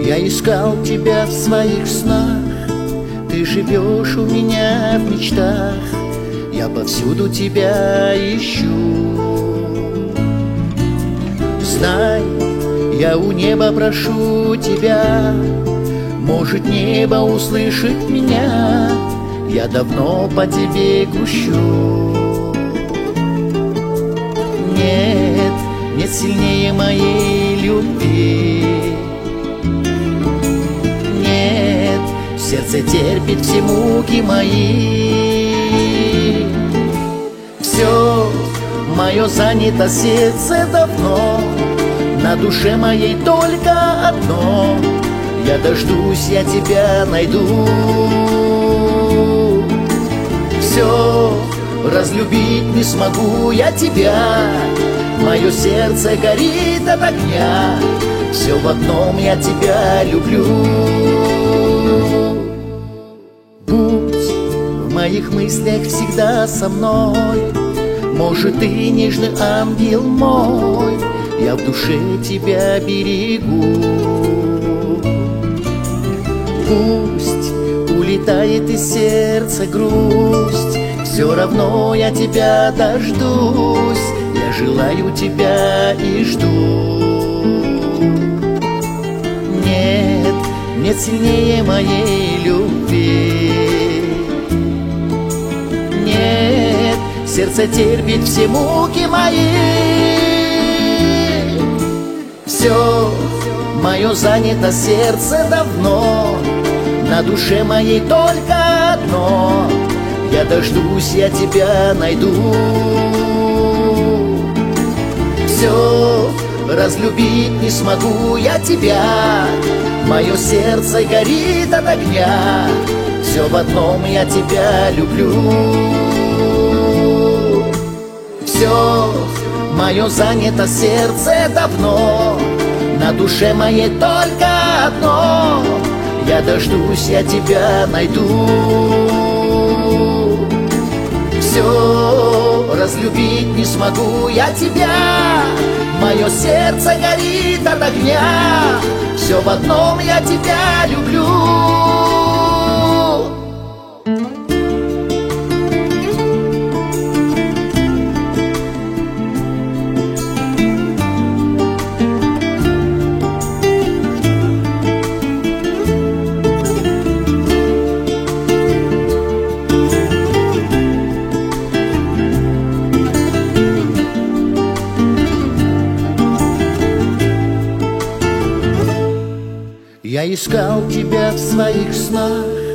Я искал тебя в своих снах, ты живешь у меня в мечтах, я повсюду тебя ищу. Знай, я у неба прошу тебя, может небо услышит меня, я давно по тебе грущу. Нет, нет сильнее моей любви. Нет, сердце терпит все муки мои. Все мое занято сердце давно, на душе моей только одно. Я дождусь, я тебя найду. Все разлюбить не смогу я тебя, мое сердце горит от огня. Все в одном я тебя люблю. Будь в моих мыслях всегда со мной, может, ты нежный ангел мой, я в душе тебя берегу. Пусть улетает из сердца грусть, все равно я тебя дождусь, я желаю тебя и жду. Нет, нет сильнее моей любви. Нет, сердце терпит все муки мои. Все мое занято сердце давно, на душе моей только одно. Я дождусь, я тебя найду. Все разлюбить не смогу я тебя, мое сердце горит от огня. Все в одном я тебя люблю. Все мое занято сердце давно, на душе моей только одно. Я дождусь, я тебя найду. Все разлюбить не смогу я тебя, мое сердце горит от огня. Все в одном я тебя люблю. Я искал тебя в своих снах,